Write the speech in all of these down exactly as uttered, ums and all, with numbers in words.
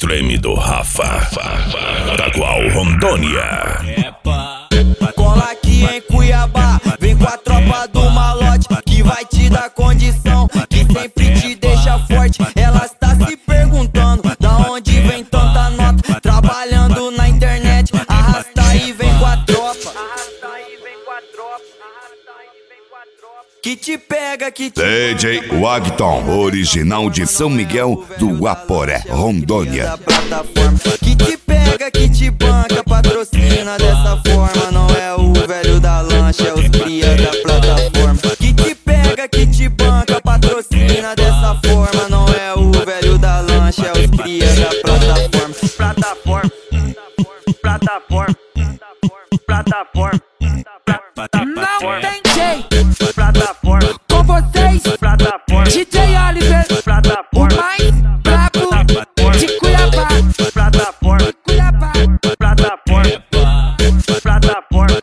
Extreme do Rafa, da qual Rondônia. Cola aqui em Cuiabá, vem com a tropa do malote, que vai te dar condição, que sempre te deixa forte. Ela está se perguntando da onde vem tanta nota, trabalhando na internet, arrasta e vem com a tropa. Que te pega, que te D J Wagton, original de São Miguel do Aporé, Rondônia. Que te pega, que te banca, patrocina dessa forma. Não é o velho da lancha, é os cria da plataforma. Que te pega, que te banca, patrocina dessa forma. Não é o velho da lancha, é os cria da plataforma. Plataforma, plataforma, plataforma. Não tem jeito. Plataforma. Com vocês, Plataforma. D J Oliver, o mais brabo de Cuiabá. Plataforma. Cuiabá. Plataforma. Plataforma.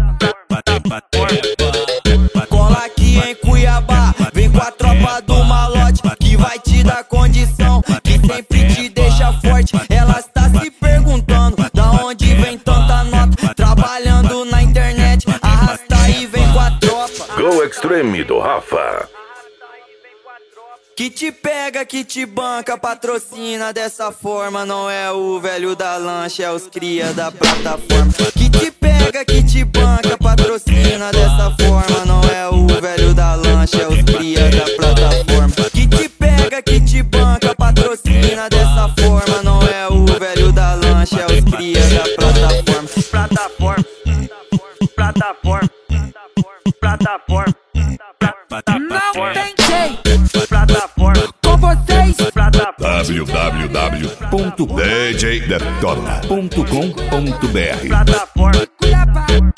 Cola aqui em Cuiabá, vem com a tropa do malote, que vai te dar condição, que sempre te deixa forte. Ela está se perguntando da onde vem tanta nota, trabalhando na internet, arrasta e vem com a tropa. Go Extreme do Rafa. Que te pega, que te banca, patrocina dessa forma. Não é o velho da lancha, é os cria da plataforma. Que te pega, que te banca, patrocina dessa forma. Não é o velho da lancha, é os cria da plataforma. Que te pega, que te banca, patrocina dessa forma. Não é o velho da lancha, é os cria da plataforma. Plataforma, plataforma, plataforma. Não tem jeito. Plataforma. Com vocês, w w w ponto d j detona ponto com ponto b r Plataforma. Cuiabá.